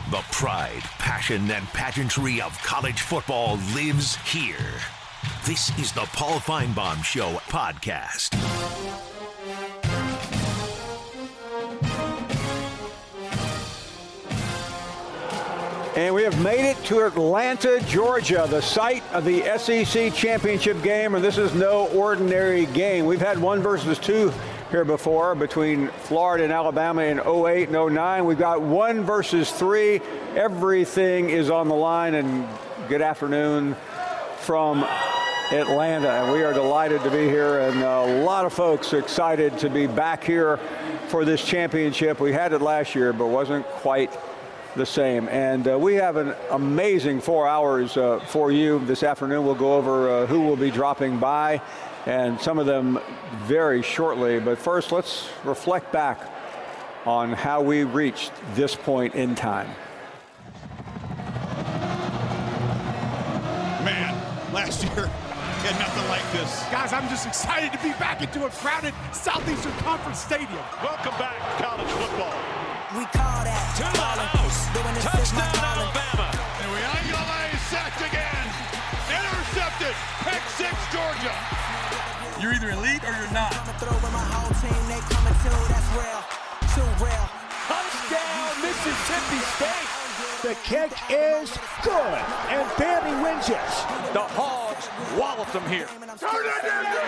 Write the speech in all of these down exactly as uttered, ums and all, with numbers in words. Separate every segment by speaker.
Speaker 1: The pride, passion, and pageantry of college football lives here. This is the Paul Finebaum Show podcast.
Speaker 2: And we have made it to Atlanta, Georgia, the site of the S E C championship game, and this is no ordinary game. We've had one versus two here before between Florida and Alabama in oh eight and oh nine. We've got one versus three. Everything is on the line, and good afternoon from Atlanta. And we are delighted to be here, and a lot of folks excited to be back here for this championship. We had it last year, but wasn't quite the same. And uh, we have an amazing four hours uh, for you this afternoon. We'll go over uh, who will be dropping by, and some of them very shortly. But first, let's reflect back on how we reached this point in time.
Speaker 3: Man, last year, we had nothing like this.
Speaker 4: Guys, I'm just excited to be back into a crowded Southeastern Conference stadium.
Speaker 3: Welcome back, college football.
Speaker 5: We call that
Speaker 3: to the house. Touchdown, Alabama. And we Angele sacked again. Intercepted. Pick six, Georgia.
Speaker 4: You're either elite or you're not.
Speaker 5: Touchdown,
Speaker 4: Mississippi State. The kick is good, and Bambi wins it.
Speaker 3: The Hogs walloped them here. Turn it into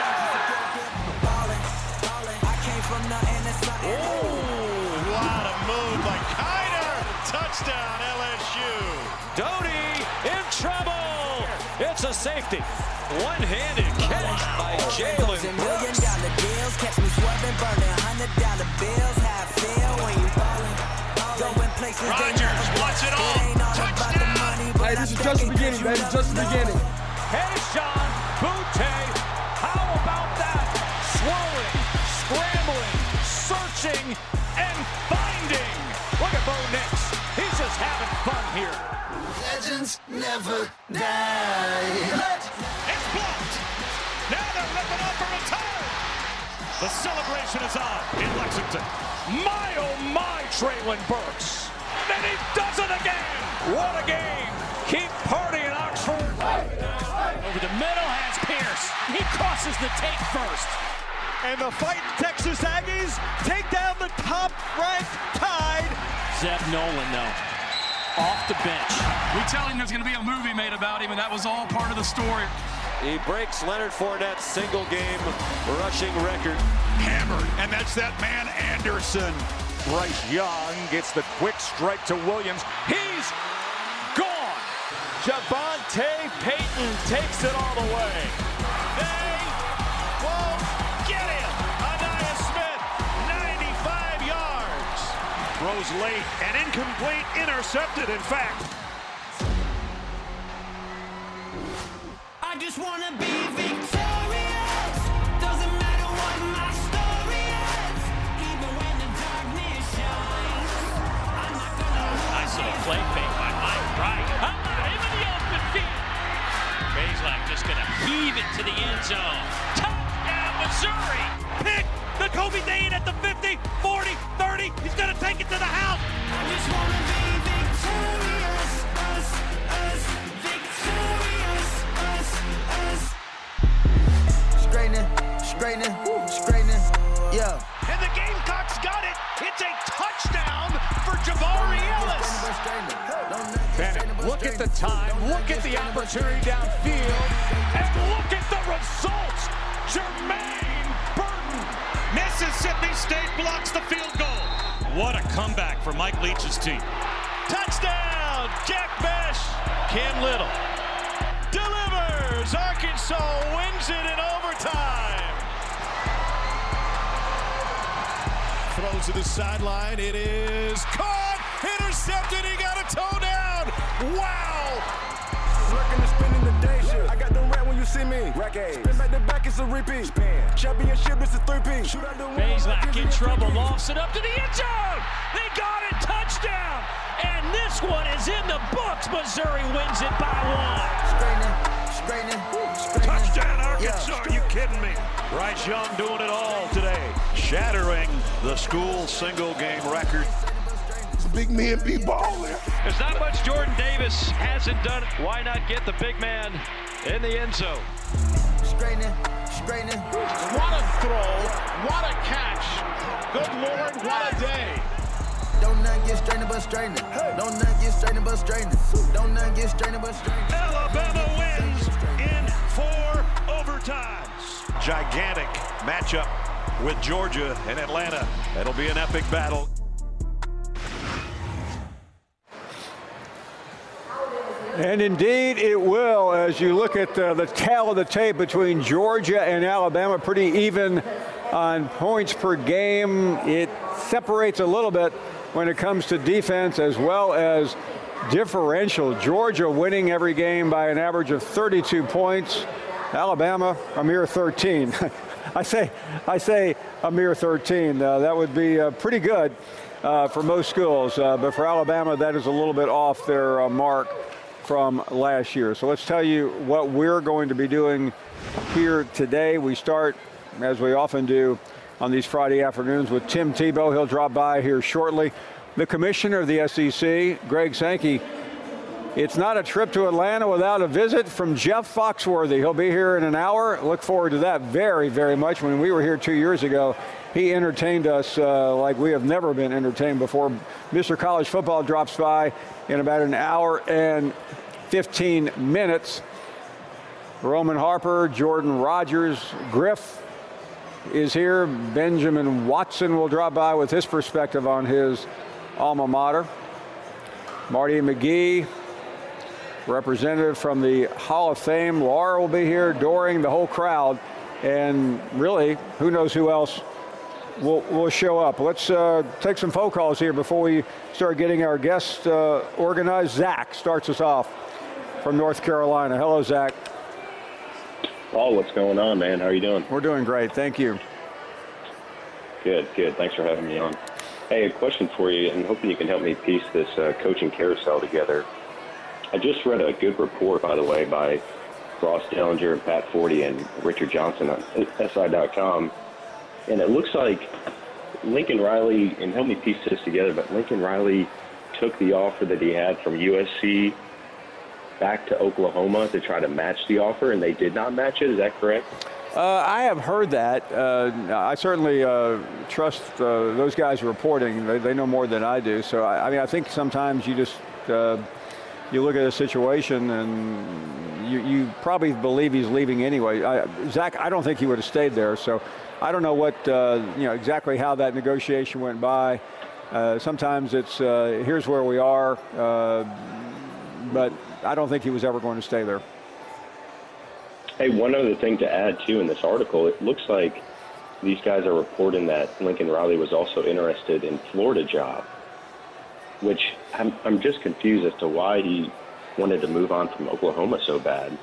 Speaker 3: Oh, lot of move by Kiner. Touchdown, L S U.
Speaker 6: Doty in trouble. It's a safety. One-handed catch by Jalen Brooks.
Speaker 3: Rodgers wants it all. Touchdown.
Speaker 4: Hey, this is just the beginning, baby. Just the beginning.
Speaker 6: Hey, Sean Butte. How about that? Swirling, scrambling, searching, and finding. Look at Bo Nix. He's just having fun here.
Speaker 7: Legends never die.
Speaker 3: It's blocked. Now they're looking up for a tie. The celebration is on in Lexington.
Speaker 6: My, oh my, Traylon Burks. And he does it again. What a game. Keep partying, Oxford.
Speaker 8: Over the middle has Pierce. He crosses the tape first.
Speaker 3: And the fight Texas Aggies take down the top-ranked Tide.
Speaker 8: Zeb Nolan, though, off the bench.
Speaker 4: We tell him there's going to be a movie made about him, and that was all part of the story.
Speaker 6: He breaks Leonard Fournette's single-game rushing record.
Speaker 3: Hammered, and that's that man Anderson.
Speaker 6: Bryce Young gets the quick strike to Williams. He's gone. Javonte Payton takes it all the way.
Speaker 3: They won't get him. Anaya Smith, ninety-five yards. Throws late and incomplete, intercepted, in fact.
Speaker 5: I just want to be victorious. Doesn't matter what my story is. Even when the darkness shines, I'm not gonna
Speaker 8: Nice little play fake by Mike Wright. Ah, into the open field. Bazelak just going to heave it to the end zone. Touchdown, Missouri.
Speaker 3: Pick the Kobe Dean at the fifty, forty, thirty. He's going to take it to the house.
Speaker 5: I just want to be victorious. Us, us, victorious. Us, us. Straightening, straightening, straightening. Yeah.
Speaker 3: And the Gamecocks got it. It's a touchdown for Jabari Ellis.
Speaker 6: Bennett, look at the time, look at the opportunity downfield, and look at the results. Jermaine Burton.
Speaker 3: Mississippi State blocks the field goal. What a comeback for Mike Leach's team. Touchdown, Jack Bech. Cam Little delivers. Arkansas wins it in overtime. Throws to the sideline. It is caught. Intercepted. He got a toe down. Wow.
Speaker 9: Working and spinning the day shift. I got the rat when you see me. Rack Spin back to back, it's a repeat. Spin. Championship, it's a three-piece.
Speaker 8: Bazelak in trouble, lofts it up to the end zone. They got it, touchdown. And this one is in the books. Missouri wins it by one.
Speaker 5: Straightening, straightening, straightening.
Speaker 3: Touchdown, Arkansas. Yeah. Are you kidding me? Bryce Young doing it all today. Shattering the school single game record.
Speaker 9: big men be balling.
Speaker 3: There's not much Jordan Davis hasn't done. Why not get the big man in the end zone?
Speaker 7: Straightening, straightening.
Speaker 6: What a throw. What a catch. Good Lord, what a day.
Speaker 7: Don't not get straightening but straightening. Don't not get straightening but straightening. Don't not get straightening but straightening.
Speaker 3: Alabama wins in four overtimes. Gigantic matchup with Georgia and Atlanta. That'll be an epic battle.
Speaker 2: And indeed it will, as you look at uh, the tail of the tape between Georgia and Alabama, pretty even on points per game. It separates a little bit when it comes to defense as well as differential. Georgia winning every game by an average of thirty-two points. Alabama, a mere thirteen. I say, I say a mere thirteen. Uh, that would be uh, pretty good uh, for most schools, uh, but for Alabama, that is a little bit off their uh, mark from last year. So let's tell you what we're going to be doing here today. We start, as we often do, on these Friday afternoons with Tim Tebow. He'll drop by here shortly. The commissioner of the S E C, Greg Sankey. It's not a trip to Atlanta without a visit from Jeff Foxworthy. He'll be here in an hour. Look forward to that very, very much. When we were here two years ago, he entertained us uh, like we have never been entertained before. Mister College Football drops by in about an hour and fifteen minutes. Roman Harper, Jordan Rogers, Griff is here. Benjamin Watson will drop by with his perspective on his alma mater. Marty McGee, representative from the Hall of Fame. Laura will be here, Doring, the whole crowd. And really, who knows who else will, will show up. Let's uh, take some phone calls here before we start getting our guests uh, organized. Zach starts us off from North Carolina. Hello, Zach.
Speaker 10: Paul, what's going on, man? How are you doing?
Speaker 2: We're doing great. Thank you.
Speaker 10: Good, good. Thanks for having me on. Hey, a question for you, and hoping you can help me piece this uh, coaching carousel together. I just read a good report, by the way, by Ross Dellinger and Pat Forty and Richard Johnson on S I dot com, and it looks like Lincoln Riley, and help me piece this together, but Lincoln Riley took the offer that he had from U S C back to Oklahoma to try to match the offer, and they did not match it. Is that correct?
Speaker 2: Uh, I have heard that. Uh, I certainly uh, trust uh, those guys reporting. They, they know more than I do. So, I, I mean, I think sometimes you just uh, you look at a situation and you, you probably believe he's leaving anyway. I, Zach, I don't think he would have stayed there. So I don't know what, uh, you know, exactly how that negotiation went by. Uh, sometimes it's uh, here's where we are, uh, but I don't think he was ever going to stay there.
Speaker 10: Hey, one other thing to add, too, in this article, it looks like these guys are reporting that Lincoln Riley was also interested in Florida job, which I'm, I'm just confused as to why he wanted to move on from Oklahoma so bad.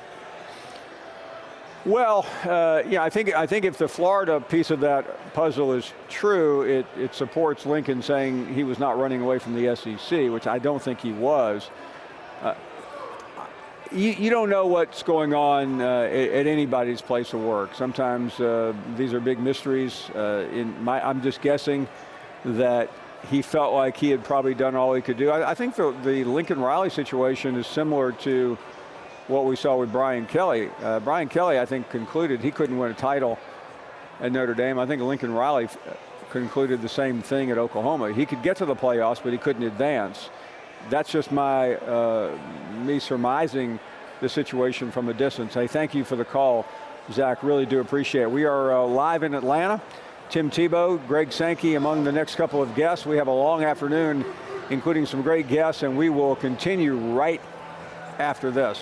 Speaker 2: Well, uh, yeah, I think I think if the Florida piece of that puzzle is true, it, it supports Lincoln saying he was not running away from the S E C, which I don't think he was. Uh, You, you don't know what's going on uh, at, at anybody's place of work. Sometimes uh, these are big mysteries. Uh, in my, I'm just guessing that he felt like he had probably done all he could do. I, I think the, the Lincoln Riley situation is similar to what we saw with Brian Kelly. Uh, Brian Kelly, I think, concluded he couldn't win a title at Notre Dame. I think Lincoln Riley f- concluded the same thing at Oklahoma. He could get to the playoffs, but he couldn't advance. That's just my uh, me surmising the situation from a distance. Hey, thank you for the call, Zach. Really do appreciate it. We are uh, live in Atlanta. Tim Tebow, Greg Sankey among the next couple of guests. We have a long afternoon, including some great guests, and we will continue right after this.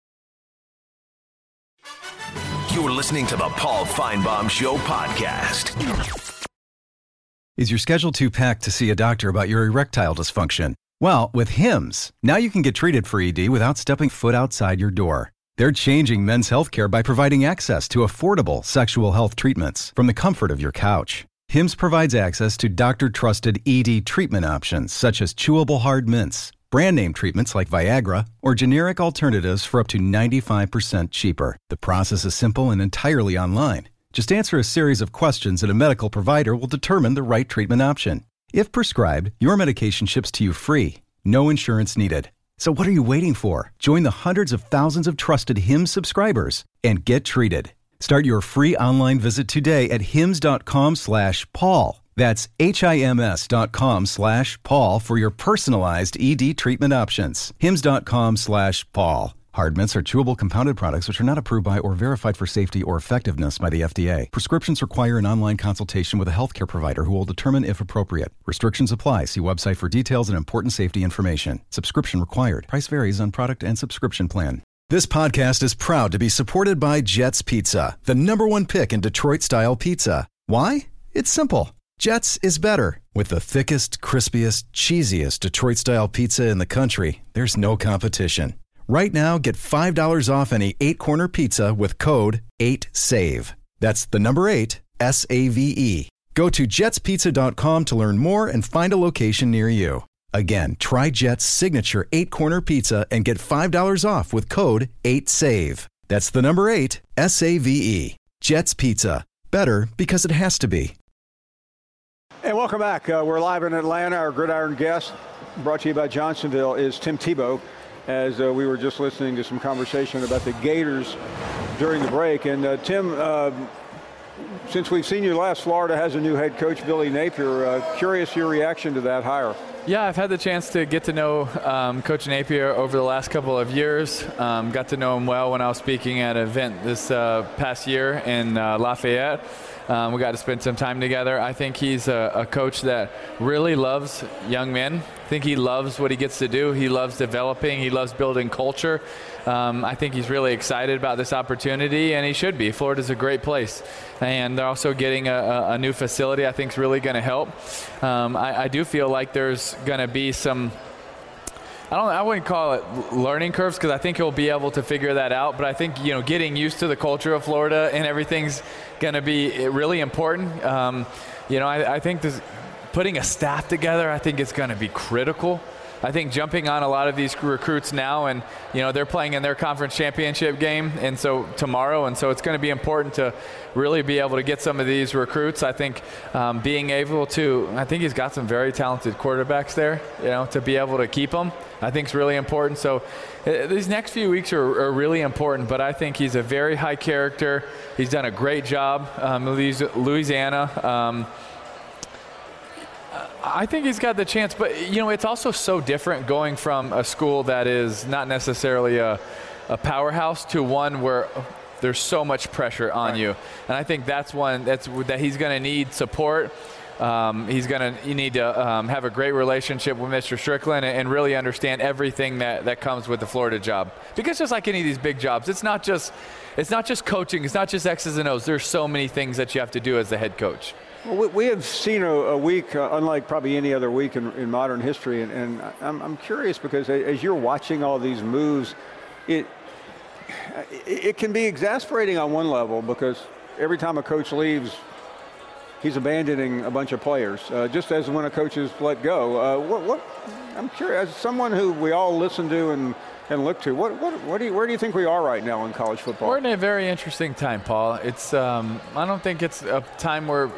Speaker 1: You're listening to the Paul Feinbaum Show podcast.
Speaker 11: Is your schedule too packed to see a doctor about your erectile dysfunction? Well, with Hims, now you can get treated for E D without stepping foot outside your door. They're changing men's healthcare by providing access to affordable sexual health treatments from the comfort of your couch. Hims provides access to doctor-trusted E D treatment options such as chewable hard mints, brand name treatments like Viagra, or generic alternatives for up to ninety-five percent cheaper. The process is simple and entirely online. Just answer a series of questions and a medical provider will determine the right treatment option. If prescribed, your medication ships to you free, no insurance needed. So what are you waiting for? Join the hundreds of thousands of trusted Hims subscribers and get treated. Start your free online visit today at hims.com slash Paul. That's H-I-M-S dot com slash Paul for your personalized E D treatment options. Hims.com slash Paul. Hard mints are chewable compounded products which are not approved by or verified for safety or effectiveness by the F D A. Prescriptions require an online consultation with a healthcare provider who will determine if appropriate. Restrictions apply. See website for details and important safety information. Subscription required. Price varies on product and subscription plan. This podcast is proud to be supported by Jets Pizza, the number one pick in Detroit-style pizza. Why? It's simple. Jets is better. With the thickest, crispiest, cheesiest Detroit-style pizza in the country, there's no competition. Right now, get five dollars off any eight-corner pizza with code eight save. That's the number eight, S A V E. Go to jets pizza dot com to learn more and find a location near you. Again, try Jet's signature eight-corner pizza and get five dollars off with code eight save. That's the number eight, S A V E. Jet's Pizza. Better because it has to be.
Speaker 2: And welcome back. Uh, we're live in Atlanta. Our Gridiron guest, brought to you by Johnsonville, is Tim Tebow. As uh, we were just listening to some conversation about the Gators during the break. And uh, Tim, uh, since we've seen you last, Florida has a new head coach, Billy Napier. Uh, curious your reaction to that hire.
Speaker 12: Yeah, I've had the chance to get to know um, Coach Napier over the last couple of years. Um, got to know him well when I was speaking at an event this uh, past year in uh, Lafayette. Um, we got to spend some time together. I think he's a, a coach that really loves young men. I think he loves what he gets to do. He loves developing. He loves building culture. Um, I think he's really excited about this opportunity, and he should be. Florida's a great place, and they're also getting a, a, a new facility I think is really going to help. Um, I, I do feel like there's going to be some I don't. I wouldn't call it learning curves because I think he'll be able to figure that out. But I think you know, getting used to the culture of Florida and everything's going to be really important. Um, you know, I, I think this, putting a staff together, I think it's going to be critical. I think jumping on a lot of these recruits now, and you know, they're playing in their conference championship game, and so tomorrow, and so it's going to be important to really be able to get some of these recruits. I think um, being able to, I think he's got some very talented quarterbacks there. You know, to be able to keep them, I think is really important. So uh, these next few weeks are, are really important. But I think he's a very high character. He's done a great job, um, Louisiana. Um, I think he's got the chance, but, you know, it's also so different going from a school that is not necessarily a, a powerhouse to one where there's so much pressure on right. you. And I think that's one that's that he's going to need support. Um, he's going to need to um, have a great relationship with Mister Strickland and, and really understand everything that, that comes with the Florida job. Because just like any of these big jobs, it's not just it's not just coaching. It's not just X's and O's. There's so many things that you have to do as the head coach.
Speaker 2: Well, we have seen a, a week, uh, unlike probably any other week in, in modern history, and, and I'm, I'm curious because as you're watching all these moves, it it can be exasperating on one level because every time a coach leaves, he's abandoning a bunch of players, uh, just as when a coach is let go. Uh, what, what I'm curious, as someone who we all listen to and, and look to, what, what, what do you, where do you think we are right now in college football?
Speaker 12: We're in a very interesting time, Paul. It's um, I don't think it's a time where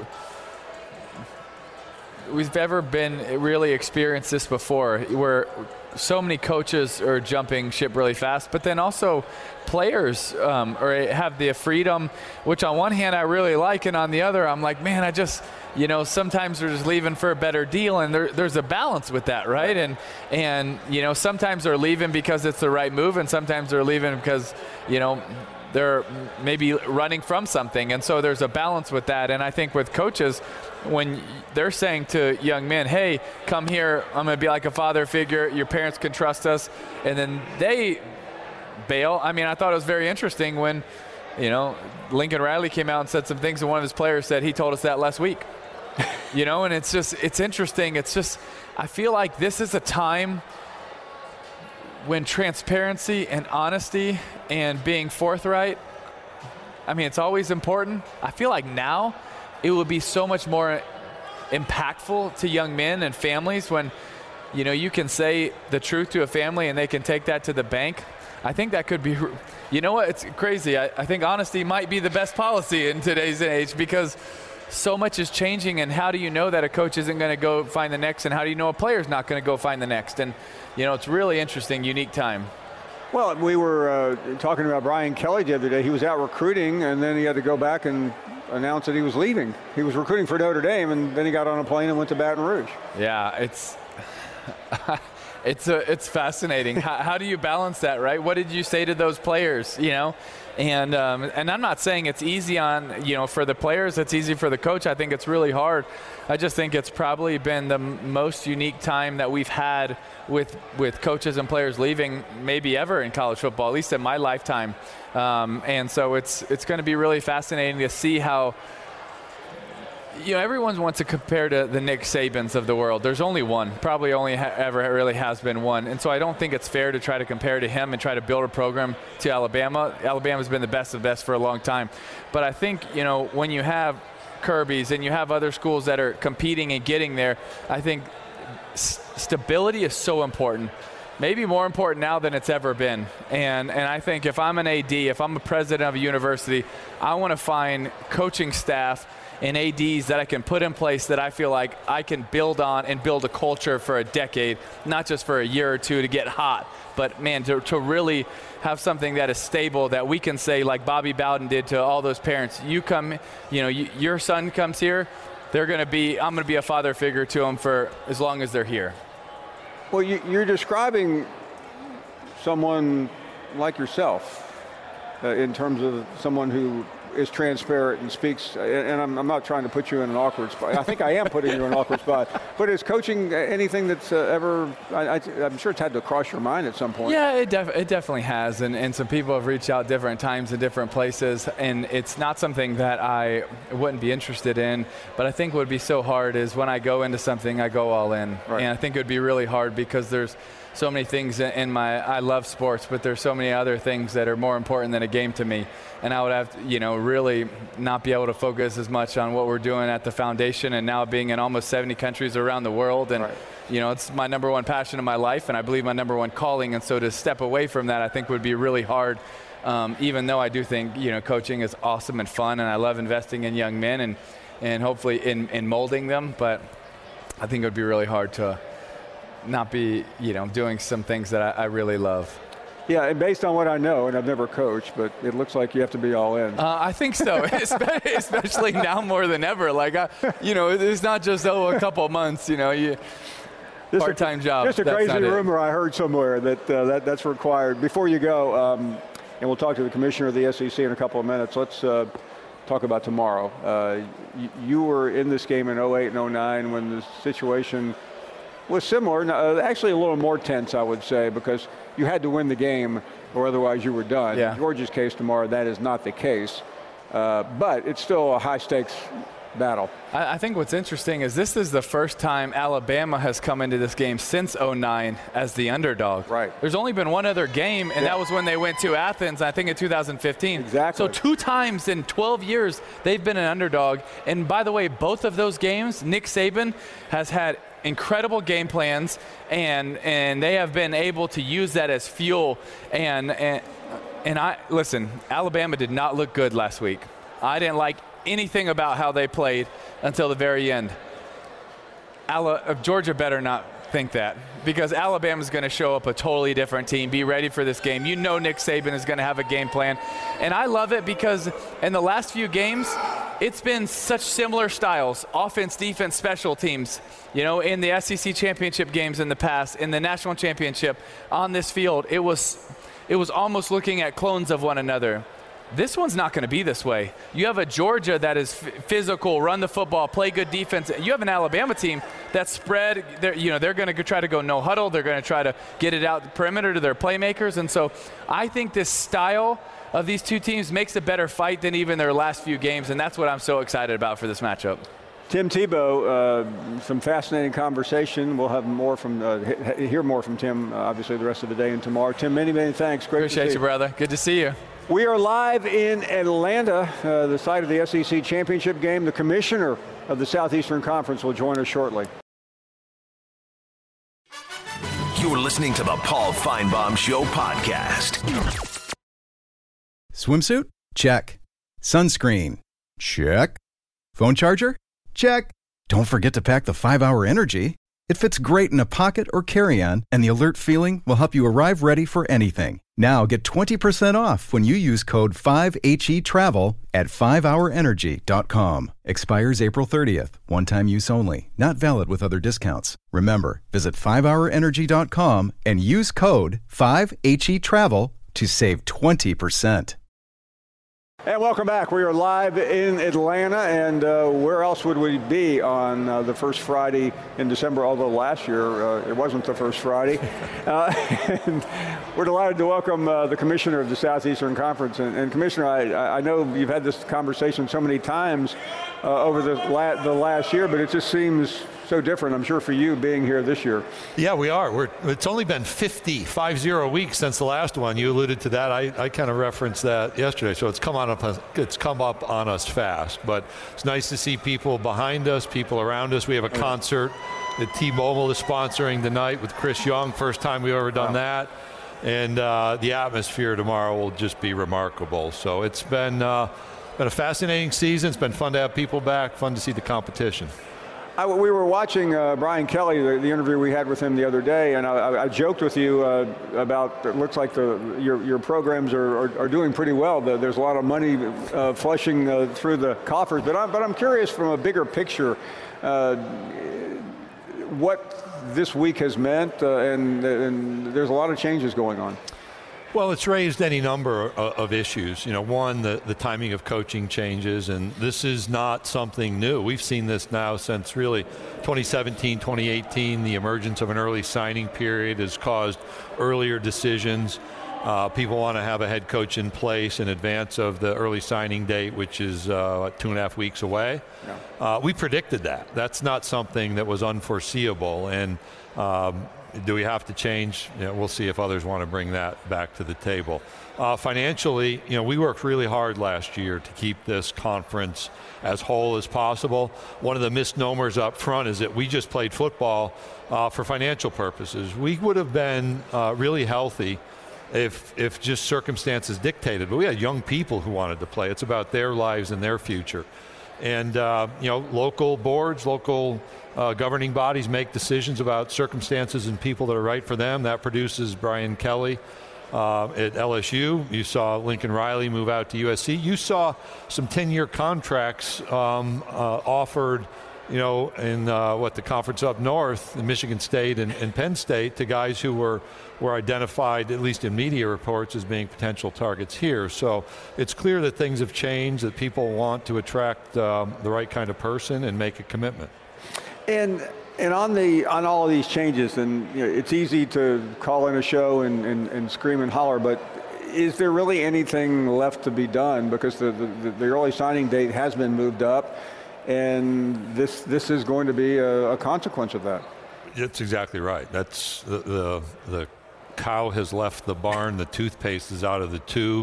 Speaker 12: we've ever been really experienced this before, where so many coaches are jumping ship really fast, but then also players um, or have the freedom, which on one hand I really like, and on the other I'm like, man, I just, you know, sometimes they're just leaving for a better deal, and there, there's a balance with that, right? And and you know, sometimes they're leaving because it's the right move, and sometimes they're leaving because, you know, they're maybe running from something. And so there's a balance with that. And I think with coaches, when they're saying to young men, hey, come here, I'm going to be like a father figure, your parents can trust us, and then they bail. I mean, I thought it was very interesting when, you know, Lincoln Riley came out and said some things, and one of his players said he told us that last week. You know, and it's just, it's interesting. It's just, I feel like this is a time when transparency and honesty and being forthright, I mean, it's always important. I feel like now it would be so much more impactful to young men and families when, you know, you can say the truth to a family and they can take that to the bank. I think that could be, you know what, it's crazy. I, I think honesty might be the best policy in today's age because so much is changing, and how do you know that a coach isn't going to go find the next, and how do you know a player's not going to go find the next? And, you know, it's really interesting, unique time.
Speaker 2: Well, we were uh, talking about Brian Kelly the other day. He was out recruiting, and then he had to go back and announce that he was leaving. He was recruiting for Notre Dame, and then he got on a plane and went to Baton Rouge.
Speaker 12: Yeah, it's it's a, it's fascinating. how, how do you balance that, right? What did you say to those players, you know? And um, and I'm not saying it's easy on, you know, for the players. It's easy for the coach. I think it's really hard. I just think it's probably been the m- most unique time that we've had with with coaches and players leaving, maybe ever in college football, at least in my lifetime. Um, and so it's it's going to be really fascinating to see how, you know, everyone wants to compare to the Nick Sabans of the world. There's only one, probably only ha- ever really has been one. And so I don't think it's fair to try to compare to him and try to build a program to Alabama. Alabama's been the best of the best for a long time. But I think, you know, when you have Kirby's and you have other schools that are competing and getting there, I think s- stability is so important. Maybe more important now than it's ever been. And and I think if I'm an A D, if I'm a president of a university, I want to find coaching staff and A Ds that I can put in place that I feel like I can build on and build a culture for a decade, not just for a year or two to get hot, but man, to, to really have something that is stable, that we can say, like Bobby Bowden did to all those parents, you come, you know, you, your son comes here, they're going to be, I'm going to be a father figure to them for as long as they're here.
Speaker 2: Well, you, you're describing someone like yourself uh, in terms of someone who is transparent and speaks, and I'm, I'm not trying to put you in an awkward spot. I think I am putting you in an awkward spot. But is coaching anything that's uh, ever, I, I, I'm sure it's had to cross your mind at some point.
Speaker 12: Yeah, it, def- it definitely has, and, and some people have reached out different times in different places, and it's not something that I wouldn't be interested in, but I think what would be so hard is when I go into something, I go all in. Right. And I think it would be really hard because there's so many things in my, I love sports, but there's so many other things that are more important than a game to me. And I would have to, you know, really not be able to focus as much on what we're doing at the foundation and now being in almost seventy countries around the world. And, right. you know, it's my number one passion in my life, and I believe my number one calling. And so to step away from that, I think would be really hard, um, even though I do think, you know, coaching is awesome and fun, and I love investing in young men and, and hopefully in, in molding them. But I think it would be really hard to not be, you know, doing some things that I, I really love.
Speaker 2: Yeah, and based on what I know, and I've never coached, but it looks like you have to be all in.
Speaker 12: Uh, I think so, especially now more than ever. Like, I, you know, it's not just, oh, a couple of months, you know, you part-time job.
Speaker 2: Just a crazy rumor I heard somewhere that, uh, that that's required. Before you go, um, and we'll talk to the commissioner of the S E C in a couple of minutes, let's uh, talk about tomorrow. Uh, you, you were in this game in oh eight and oh nine when the situation was similar, uh, actually a little more tense, I would say, because you had to win the game or otherwise you were done.
Speaker 12: Yeah.
Speaker 2: In Georgia's case tomorrow, that is not the case. Uh, but it's still a high-stakes battle.
Speaker 12: I, I think what's interesting is this is the first time Alabama has come into this game since oh nine as the underdog.
Speaker 2: Right.
Speaker 12: There's only been one other game, and
Speaker 2: yeah.
Speaker 12: that was when they went to Athens, I think in two thousand fifteen.
Speaker 2: Exactly.
Speaker 12: So two times in twelve years, they've been an underdog. And by the way, both of those games, Nick Saban has had incredible game plans, and and they have been able to use that as fuel. And and and I listen, Alabama did not look good last week. I didn't like anything about how they played until the very end. Ala- Georgia better not think that, because Alabama's going to show up a totally different team. Be ready for this game. You know Nick Saban is going to have a game plan. And I love it because in the last few games, it's been such similar styles, offense, defense, special teams. You know, in the S E C championship games in the past, in the national championship, on this field, it was it was almost looking at clones of one another. This one's not going to be this way. You have a Georgia that is f- physical, run the football, play good defense. You have an Alabama team that's spread. They're, you know, they're going to try to go no huddle. They're going to try to get it out the perimeter to their playmakers. And so I think this style of these two teams makes a better fight than even their last few games, and that's what I'm so excited about for this matchup.
Speaker 2: Tim Tebow, uh, some fascinating conversation. We'll have more from, uh, hear more from Tim, uh, obviously, the rest of the day and tomorrow. Tim, many, many thanks. Great
Speaker 12: Appreciate
Speaker 2: to see
Speaker 12: you, brother. Good to see you.
Speaker 2: We are live in Atlanta, uh, the site of the S E C championship game. The commissioner of the Southeastern Conference will join us shortly.
Speaker 1: You're listening to the Paul Feinbaum Show podcast.
Speaker 11: Swimsuit? Check. Sunscreen? Check. Phone charger? Check. Don't forget to pack the five hour Energy. It fits great in a pocket or carry-on, and the alert feeling will help you arrive ready for anything. Now get twenty percent off when you use code five H E travel at five hour energy dot com. Expires April thirtieth. One-time use only. Not valid with other discounts. Remember, visit five hour energy dot com and use code five H E travel to save twenty percent.
Speaker 2: And welcome back. We are live in Atlanta, and uh, where else would we be on uh, the first Friday in December, although last year uh, it wasn't the first Friday. uh, and we're delighted to welcome uh, the Commissioner of the Southeastern Conference. And, and Commissioner, I, I know you've had this conversation so many times uh, over the, la- the last year, but it just seems so different, I'm sure, for you being here this year.
Speaker 13: Yeah, we are. We're, it's only been fifty, five zero weeks since the last one. You alluded to that. I, I kind of referenced that yesterday. So it's come on up, it's come up on us fast. But it's nice to see people behind us, people around us. We have a concert that T-Mobile is sponsoring tonight with Chris Young. First time we've ever done wow. that. And uh, the atmosphere tomorrow will just be remarkable. So it's been, uh, been a fascinating season. It's been fun to have people back, fun to see the competition.
Speaker 2: I, we were watching uh, Brian Kelly, the, the interview we had with him the other day, and I, I joked with you uh, about it looks like the your your programs are, are, are doing pretty well. The, there's a lot of money uh, flushing uh, through the coffers, but I'm, but I'm curious from a bigger picture uh, what this week has meant, uh, and, and there's a lot of changes going on.
Speaker 13: Well, it's raised any number of, of issues. You know, one, the, the timing of coaching changes, and this is not something new. We've seen this now since really twenty seventeen, twenty eighteen. The emergence of an early signing period has caused earlier decisions. Uh, people want to have a head coach in place in advance of the early signing date, which is uh, two and a half weeks away. Yeah. Uh, we predicted that. That's not something that was unforeseeable. And um, do we have to change? You know, we'll see if others want to bring that back to the table. Uh, financially, you know, we worked really hard last year to keep this conference as whole as possible. One of the misnomers up front is that we just played football uh, for financial purposes. We would have been uh, really healthy if if just circumstances dictated, but we had young people who wanted to play. It's about their lives and their future. And, uh, you know, local boards, local uh, governing bodies make decisions about circumstances and people that are right for them. That produces Brian Kelly uh, at L S U. You saw Lincoln Riley move out to U S C. You saw some ten-year contracts um, uh, offered, you know, in uh, what the conference up north, in Michigan State and, and Penn State, to guys who were were identified, at least in media reports, as being potential targets here. So it's clear that things have changed, that people want to attract um, the right kind of person and make a commitment.
Speaker 2: And and on the on all of these changes, and you know, it's easy to call in a show and, and, and scream and holler, but is there really anything left to be done? Because the, the, the early signing date has been moved up, and this this is going to be a, a consequence of that.
Speaker 13: That's exactly right. That's the, the the cow has left the barn, the toothpaste is out of the tube.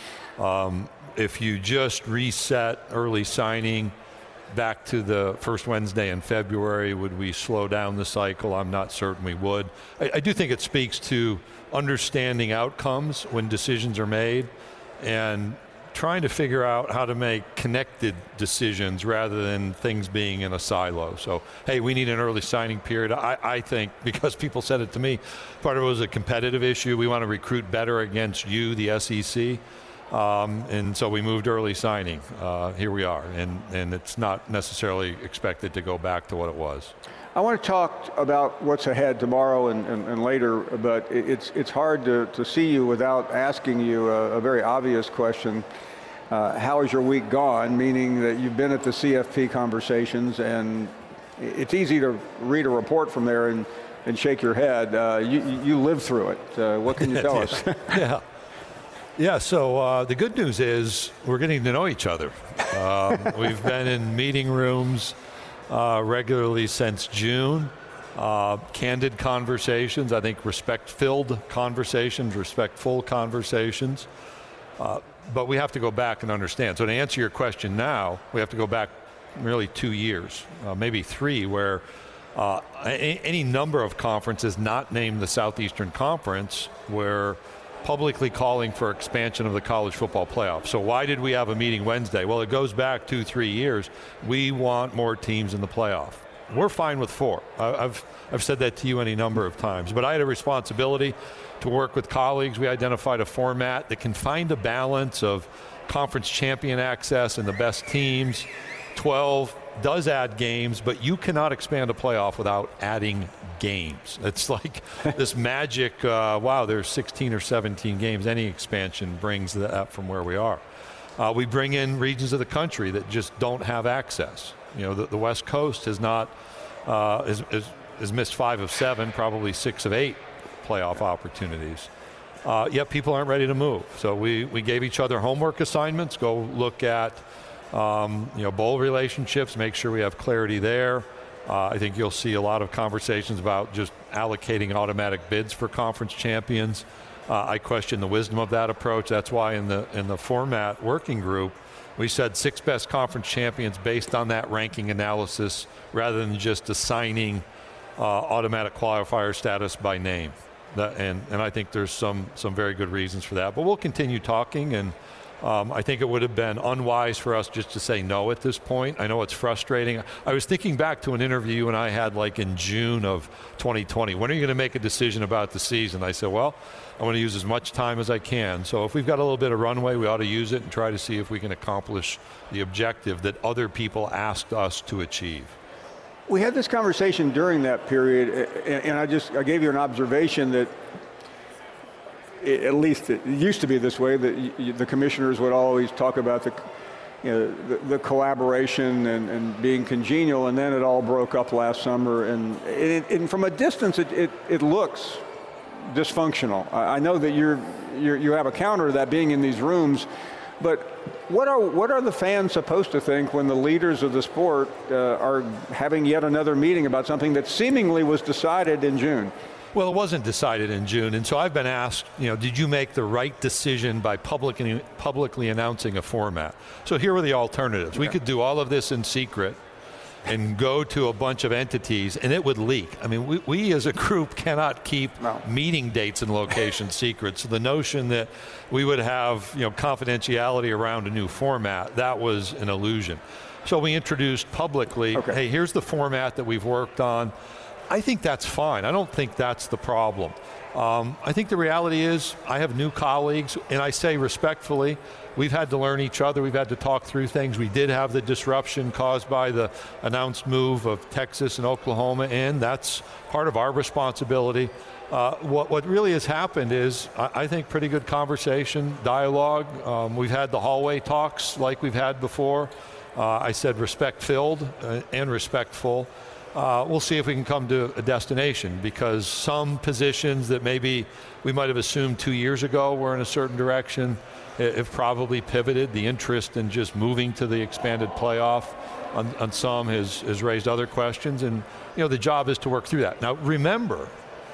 Speaker 13: Um, if you just reset early signing back to the first Wednesday in February, would we slow down the cycle? I'm not certain we would. I, I do think it speaks to understanding outcomes when decisions are made and trying to figure out how to make connected decisions rather than things being in a silo. So, hey, we need an early signing period. I, I think, because people said it to me, part of it was a competitive issue. We want to recruit better against you, the S E C. Um, and so we moved early signing. Uh, here we are. And, and it's not necessarily expected to go back to what it was.
Speaker 2: I want to talk about what's ahead tomorrow and, and, and later, but it's it's hard to, to see you without asking you a, a very obvious question. Uh, how has your week gone? Meaning that you've been at the C F P conversations, and it's easy to read a report from there and, and shake your head. Uh, you, you lived through it. Uh, what can you tell us?
Speaker 13: yeah. Yeah, so uh, the good news is we're getting to know each other. Um, we've been in meeting rooms Uh, regularly since June. Uh, candid conversations, I think respect-filled conversations, respectful conversations. Uh, but we have to go back and understand. So to answer your question now, we have to go back really two years, uh, maybe three, where uh, any, any number of conferences, not named the Southeastern Conference, where publicly calling for expansion of the college football playoff. So why did we have a meeting Wednesday? Well, it goes back two, three years. We want more teams in the playoff. We're fine with four. I've, I've said that to you any number of times, but I had a responsibility to work with colleagues. We identified a format that can find a balance of conference champion access and the best teams. twelve does add games, but you cannot expand a playoff without adding games. It's like this magic, uh, wow, there's sixteen or seventeen games. Any expansion brings that from where we are. Uh, we bring in regions of the country that just don't have access. You know, the, the West Coast has not, uh, has, has, has missed five of seven, probably six of eight playoff opportunities. Uh, yet people aren't ready to move. So we, we gave each other homework assignments. Go look at um, you know, bowl relationships, make sure we have clarity there. Uh, I think you'll see a lot of conversations about just allocating automatic bids for conference champions. Uh, I question the wisdom of that approach. That's why in the in the format working group, we said six best conference champions based on that ranking analysis rather than just assigning uh, automatic qualifier status by name. That, and, and I think there's some, some very good reasons for that. But we'll continue talking, and um, I think it would have been unwise for us just to say no at this point. I know it's frustrating. I was thinking back to an interview you and I had like in June of twenty twenty. When are you going to make a decision about the season? I said, well, I want to use as much time as I can. So if we've got a little bit of runway, we ought to use it and try to see if we can accomplish the objective that other people asked us to achieve.
Speaker 2: We had this conversation during that period, and I just I gave you an observation that, at least it used to be this way, that the commissioners would always talk about the, you know, the, the collaboration and, and being congenial, and then it all broke up last summer. And, it, and from a distance, it, it, it looks dysfunctional. I know that you're, you're you have a counter to that being in these rooms, but what are what are the fans supposed to think when the leaders of the sport uh, are having yet another meeting about something that seemingly was decided in June?
Speaker 13: Well, it wasn't decided in June, and so I've been asked, you know, did you make the right decision by publicly publicly announcing a format? So here were the alternatives. Okay. We could do all of this in secret and go to a bunch of entities, and it would leak. I mean, we, we as a group cannot keep no. meeting dates and locations secret. So the notion that we would have, you know, confidentiality around a new format, that was an illusion. So we introduced publicly, okay. hey, here's the format that we've worked on. I think that's fine. I don't think that's the problem. Um, I think the reality is I have new colleagues, and I say respectfully, we've had to learn each other. We've had to talk through things. We did have the disruption caused by the announced move of Texas and Oklahoma in. That's part of our responsibility. Uh, what, what really has happened is, I, I think, pretty good conversation, dialogue. Um, we've had the hallway talks like we've had before. Uh, I said respect-filled uh, and respectful. Uh, we'll see if we can come to a destination, because some positions that maybe we might have assumed two years ago were in a certain direction have probably pivoted. The interest in just moving to the expanded playoff on, on some has, has raised other questions, and you know the job is to work through that. Now remember,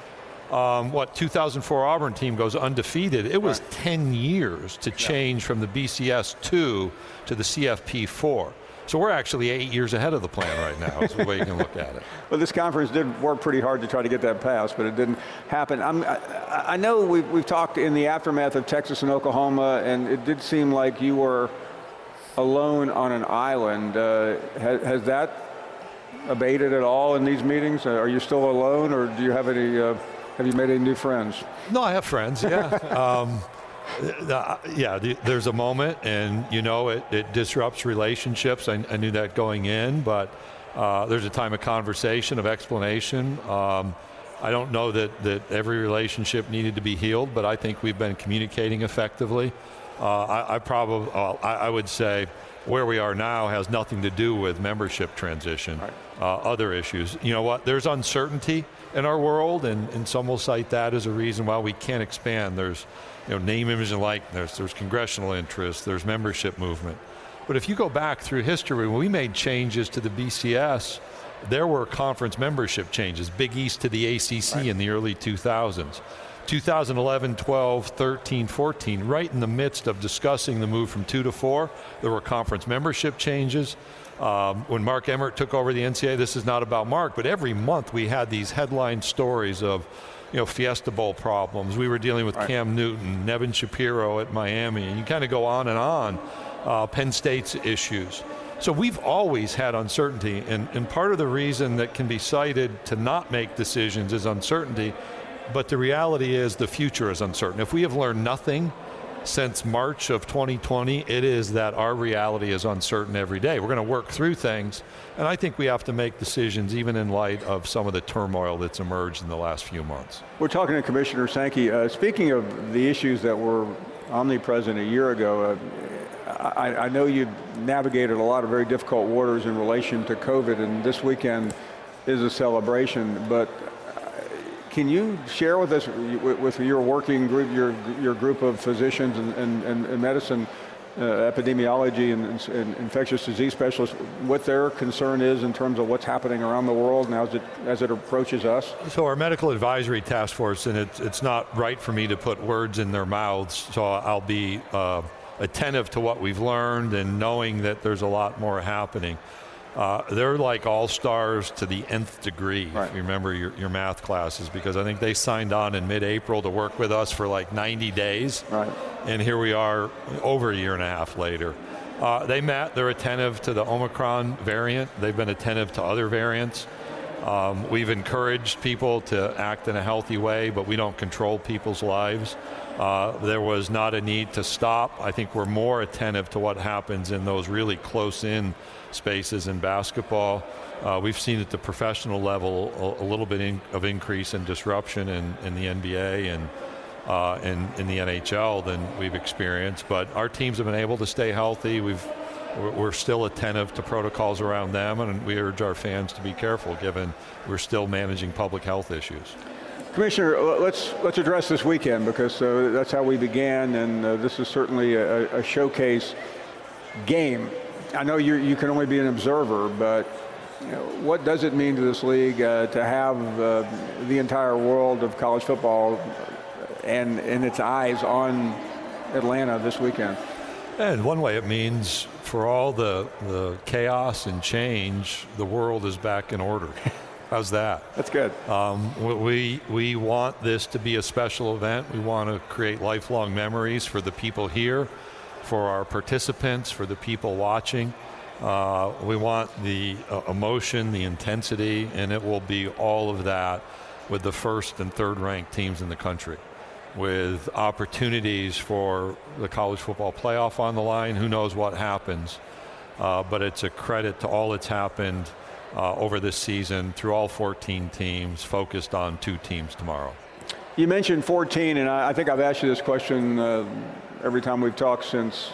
Speaker 13: um, what two thousand four Auburn team goes undefeated. It was right. ten years to change yeah. from the B C S two to the C F P four. So we're actually eight years ahead of the plan right now, is the way you can look at it.
Speaker 2: Well, this conference did work pretty hard to try to get that passed, but it didn't happen. I'm, I, I know we've, we've talked in the aftermath of Texas and Oklahoma, and it did seem like you were alone on an island. Uh, has, has that abated at all in these meetings? Are you still alone, or do you have any, uh, have you made any new friends?
Speaker 13: No, I have friends, yeah. um, Uh, yeah, the, there's a moment, and you know it, it disrupts relationships. I, I knew that going in, but uh, there's a time of conversation, of explanation. Um, I don't know that, that every relationship needed to be healed, but I think we've been communicating effectively. Uh, I, I probably, uh, I, I would say where we are now has nothing to do with membership transition, right. uh, other issues. You know what, there's uncertainty in our world, and, and some will cite that as a reason why we can't expand. There's you know, name, image, and likeness, there's congressional interest, there's membership movement. But if you go back through history, when we made changes to the B C S, there were conference membership changes, Big East to the A C C right. in the early two thousands. two thousand eleven, twelve, thirteen, fourteen, right in the midst of discussing the move from two to four, there were conference membership changes. Um, when Mark Emmert took over the N C double A, this is not about Mark, but every month we had these headline stories of you know, Fiesta Bowl problems. We were dealing with
Speaker 2: right.
Speaker 13: Cam Newton, Nevin Shapiro at Miami, and you kind of go on and on. Uh, Penn State's issues. So we've always had uncertainty, and, and part of the reason that can be cited to not make decisions is uncertainty, but the reality is the future is uncertain. If we have learned nothing since March of twenty twenty, it is that our reality is uncertain every day. We're going to work through things, and I think we have to make decisions even in light of some of the turmoil that's emerged in the last few months.
Speaker 2: We're talking to Commissioner Sankey. Uh, speaking of the issues that were omnipresent a year ago, uh, I, I know you navigated a lot of very difficult waters in relation to COVID, and this weekend is a celebration, but can you share with us, with your working group, your your group of physicians and, and, and medicine, uh, epidemiology and, and infectious disease specialists, what their concern is in terms of what's happening around the world now as it, as it approaches us?
Speaker 13: So our medical advisory task force, and it's, it's not right for me to put words in their mouths, so I'll be uh, attentive to what we've learned and knowing that there's a lot more happening. Uh, they're like all-stars to the nth degree, right. If you remember your, your math classes, because I think they signed on in mid-April to work with us for like ninety days.
Speaker 2: Right.
Speaker 13: And here we are over a year and a half later. Uh, they met, they're attentive to the Omicron variant. They've been attentive to other variants. Um, we've encouraged people to act in a healthy way, but we don't control people's lives. Uh, there was not a need to stop. I think we're more attentive to what happens in those really close-in spaces in basketball. Uh, we've seen at the professional level a, a little bit in, of increase in disruption in, in the N B A and uh, in, in the N H L than we've experienced. But our teams have been able to stay healthy. We've, we're, we're still attentive to protocols around them, and we urge our fans to be careful given we're still managing public health issues.
Speaker 2: Commissioner, let's let's address this weekend, because uh, that's how we began, and uh, this is certainly a, a showcase game. I know you you can only be an observer, but you know, what does it mean to this league uh, to have uh, the entire world of college football and in its eyes on Atlanta this weekend?
Speaker 13: And one way it means for all the the chaos and change, the world is back in order. How's that?
Speaker 2: That's good.
Speaker 13: Um, we we want this to be a special event. We want to create lifelong memories for the people here, for our participants, for the people watching. Uh, we want the uh, emotion, the intensity, and it will be all of that with the first and third ranked teams in the country, with opportunities for the college football playoff on the line. Who knows what happens, uh, but it's a credit to all that's happened uh, over this season through all fourteen teams, focused on two teams tomorrow.
Speaker 2: You mentioned fourteen, and I, I think I've asked you this question uh, every time we've talked since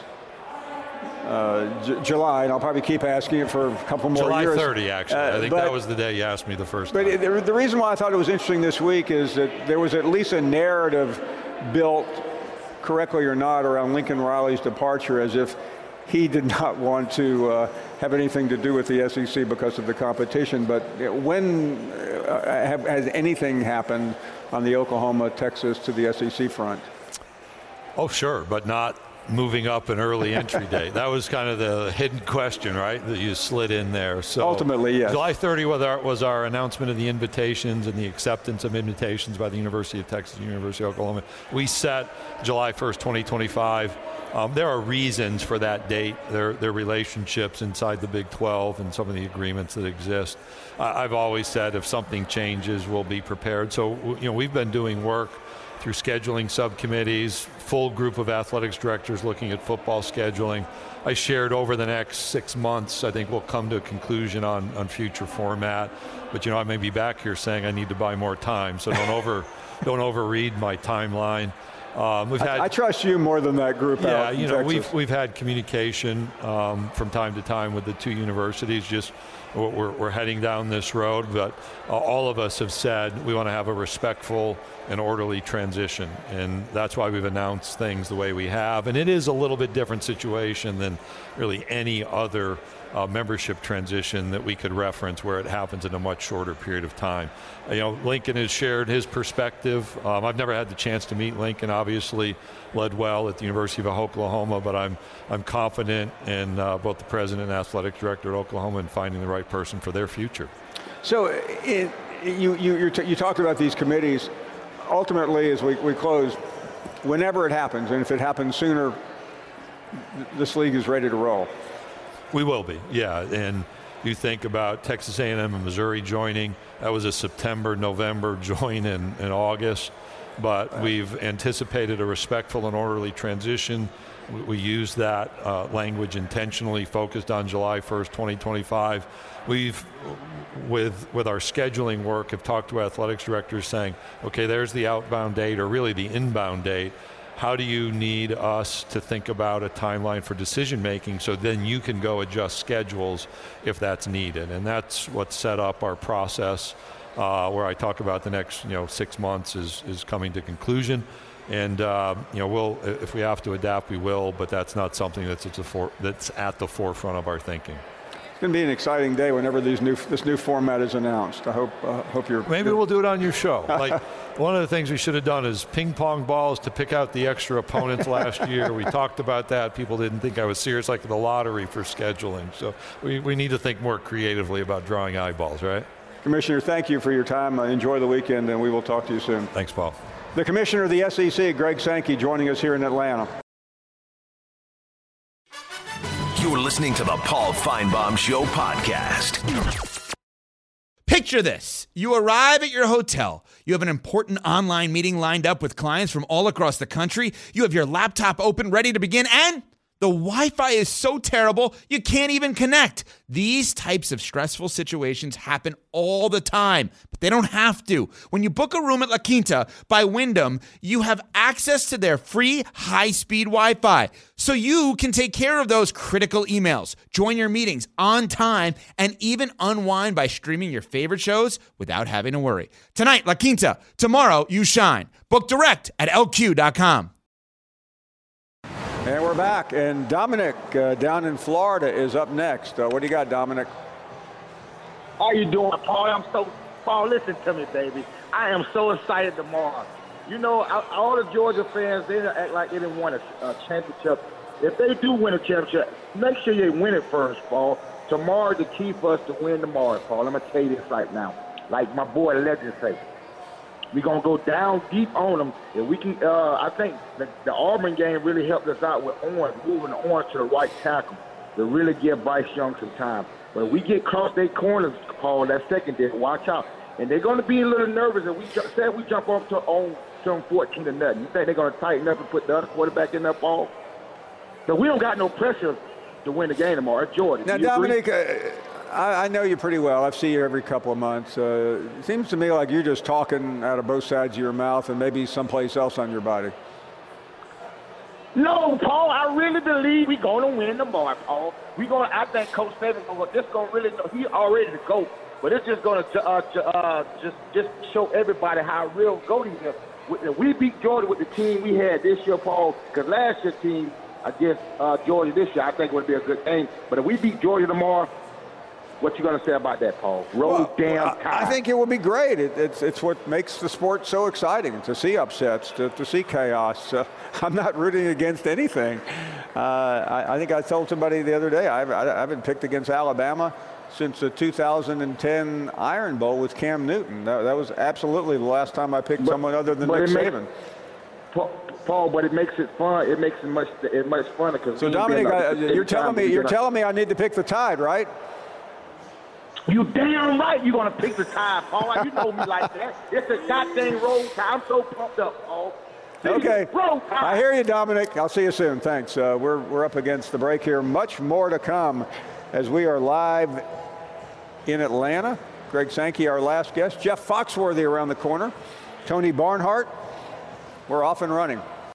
Speaker 2: uh, J- July, and I'll probably keep asking it for a couple more
Speaker 13: July
Speaker 2: years.
Speaker 13: July thirtieth, actually. Uh, I think but, that was the day you asked me the first
Speaker 2: but
Speaker 13: time.
Speaker 2: But the, the reason why I thought it was interesting this week is that there was at least a narrative built, correctly or not, around Lincoln Riley's departure, as if he did not want to uh, have anything to do with the S E C because of the competition. But when uh, have, has anything happened on the Oklahoma, Texas to the S E C front?
Speaker 13: Oh, sure, but not moving up an early entry date. That was kind of the hidden question, right, that you slid in there. So
Speaker 2: ultimately, yes.
Speaker 13: July thirtieth was our, was our announcement of the invitations and the acceptance of invitations by the University of Texas and University of Oklahoma. We set July first, twenty twenty-five. Um, there are reasons for that date. There, there are relationships inside the Big twelve and some of the agreements that exist. Uh, I've always said if something changes, we'll be prepared. So, you know, we've been doing work through scheduling subcommittees, full group of athletics directors looking at football scheduling. I shared over the next six months, I think we'll come to a conclusion on, on future format. But, you know, I may be back here saying I need to buy more time, so don't over don't overread my timeline. Um, we've had,
Speaker 2: I, I trust you more than that group
Speaker 13: yeah,
Speaker 2: out in
Speaker 13: you know,
Speaker 2: Texas.
Speaker 13: we've we've had communication um, from time to time with the two universities. Just we're we're heading down this road, but uh, all of us have said we want to have a respectful and orderly transition, and that's why we've announced things the way we have. And it is a little bit different situation than really any other uh, membership transition that we could reference, where it happens in a much shorter period of time. You know, Lincoln has shared his perspective. Um, I've never had the chance to meet Lincoln. Obviously, led well at the University of Oklahoma, but I'm I'm confident in uh, both the president and athletic director at Oklahoma in finding the right person for their future.
Speaker 2: So, it, you you you're t- you talked about these committees. ultimately, as we, we close, whenever it happens, and if it happens sooner, this league is ready to roll.
Speaker 13: We will be, yeah. And you think about Texas A and M and Missouri joining. That was a September, November join in, in August. But right. we've anticipated a respectful and orderly transition. We, we use that uh, language intentionally, focused on July first, twenty twenty-five. We've, with with our scheduling work, have talked to athletics directors saying, okay, there's the outbound date, or really the inbound date. How do you need us to think about a timeline for decision making so then you can go adjust schedules if that's needed? And that's what set up our process, uh, where I talk about the next you know six months is is coming to conclusion. And uh, you know we'll if we have to adapt, we will. But that's not something that's at the for, that's at the forefront of our thinking.
Speaker 2: It's going to be an exciting day whenever these new this new format is announced. I hope uh, hope you're.
Speaker 13: Maybe we'll do it on your show. Like one of the things we should have done is ping pong balls to pick out the extra opponents last year. We talked about that. People didn't think I was serious, like the lottery for scheduling. So we, we need to think more creatively about drawing eyeballs, right?
Speaker 2: Commissioner, thank you for your time. Uh, enjoy the weekend, and we will talk to you soon.
Speaker 13: Thanks, Paul.
Speaker 2: The Commissioner of the S E C, Greg Sankey, joining us here in Atlanta.
Speaker 1: You're listening to the Paul Feinbaum Show podcast.
Speaker 14: Picture this. You arrive at your hotel. You have an important online meeting lined up with clients from all across the country. You have your laptop open, ready to begin, and the Wi-Fi is so terrible, you can't even connect. These types of stressful situations happen all the time, but they don't have to. When you book a room at La Quinta by Wyndham, you have access to their free high-speed Wi-Fi, so you can take care of those critical emails, join your meetings on time, and even unwind by streaming your favorite shows without having to worry. Tonight, La Quinta. Tomorrow, you shine. Book direct at L Q dot com.
Speaker 2: And we're back, and Dominic uh, down in Florida is up next. Uh, what do you got, Dominic?
Speaker 15: How you doing, Paul? I'm so Paul. Listen to me, baby. I am so excited tomorrow. You know, all the Georgia fans, they act like they didn't win a, a championship. If they do win a championship, make sure they win it first, Paul. Tomorrow, the key for us to win tomorrow, Paul. I'm gonna tell you this right now, like my boy Legend say. We're going to go down deep on them. If we can, uh, I think the, the Auburn game really helped us out with Orange, moving Orange to the right tackle to really give Bryce Young some time. But if we get across their corners, Paul, that secondary, watch out. And they're going to be a little nervous if we ju- say we jump off to, on, to them fourteen to nothing. You think they're going to tighten up and put the other quarterback in that ball? So we don't got no pressure to win the game tomorrow. It's Jordan.
Speaker 2: Now, Dominic, uh, I, I know you pretty well. I've seen you every couple of months. Uh, it seems to me like you're just talking out of both sides of your mouth and maybe someplace else on your body.
Speaker 15: No, Paul, I really believe we're going to win tomorrow, Paul. We're going. I think Coach Saban is just going to really – he's already the GOAT, but it's just going to uh, uh, just just show everybody how real GOAT he is. If we beat Georgia with the team we had this year, Paul, because last year's team against uh, Georgia this year, I think would be a good thing. But if we beat Georgia tomorrow, what you going to say about that, Paul? Roll
Speaker 2: well,
Speaker 15: damn
Speaker 2: well,
Speaker 15: tide.
Speaker 2: I think it will be great. It, it's it's what makes the sport so exciting, to see upsets, to, to see chaos. Uh, I'm not rooting against anything. Uh, I, I think I told somebody the other day, I, I, I haven't picked against Alabama since the two thousand ten Iron Bowl with Cam Newton. That, that was absolutely the last time I picked but, someone other than Nick Saban.
Speaker 15: Paul, Paul, but it makes it fun. It makes it much it much funner because.
Speaker 2: So Dominic, I, you're telling me you're telling me I need to pick the Tide, right?
Speaker 15: You damn right you're going to pick the Tide, Paul. You know me like that. It's a goddamn roll tide. I'm so pumped up, Paul.
Speaker 2: Okay. I hear you, Dominic. I'll see you soon. Thanks. Uh, we're, we're up against the break here. Much more to come as we are live in Atlanta. Greg Sankey, our last guest. Jeff Foxworthy around the corner. Tony Barnhart. We're off and running.